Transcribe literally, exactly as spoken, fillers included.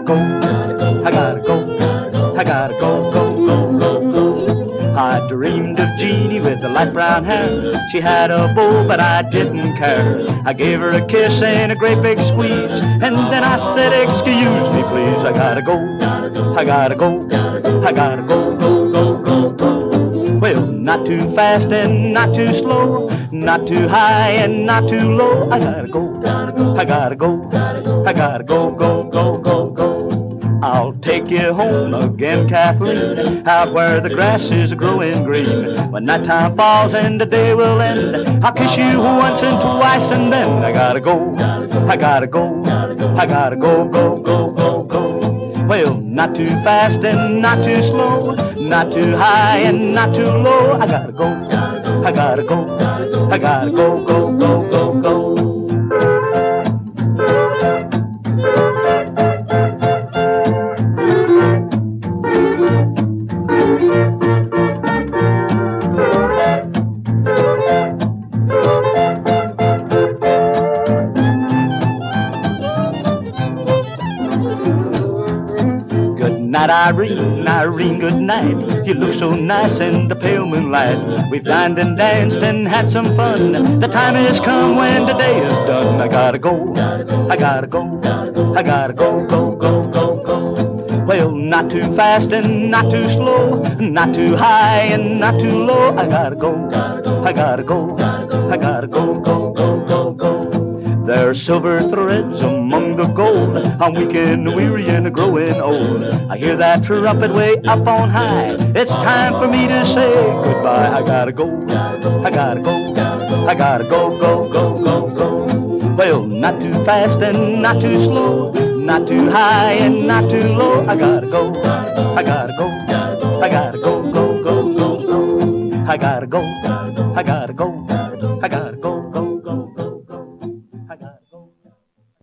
go, I gotta go, I gotta go, go, go, go, go. I dreamed of Jeannie with the light brown hair. She had a beau, but I didn't care. I gave her a kiss and a great big squeeze, and then I said, excuse me, please. I gotta go, I gotta go, I gotta go, go, go, go, go. Well, not too fast and not too slow, not too high and not too low. I gotta go, I gotta go, I gotta go, go, go, go, go. I'll take you home again, Kathleen, out where the grass is growing green. When nighttime falls and the day will end, I'll kiss you once and twice, and then I gotta go, I gotta go, I gotta go, go, go, go, go. Well, not too fast and not too slow, not too high and not too low. I gotta go, I gotta go, I gotta go, go, go, go, go. Good night, Irene, Irene, good night. You look so nice in the pale moonlight. We've dined and danced and had some fun. The time has come when the day is done. I gotta go, I gotta go, I gotta go, go, go, go, go. Well, not too fast and not too slow, not too high and not too low. I gotta go, I gotta go, I gotta go, go, go, go, go. There are silver threads among the gold. I'm weak and weary and growing old. I hear that trumpet way up on high. It's time for me to say goodbye. I gotta go, I gotta go, I gotta go, go, go, go, go. Well, not too fast and not too slow, not too high and not too low. I gotta go, I gotta go, I gotta go, go, go, go, go. I gotta go, I gotta go.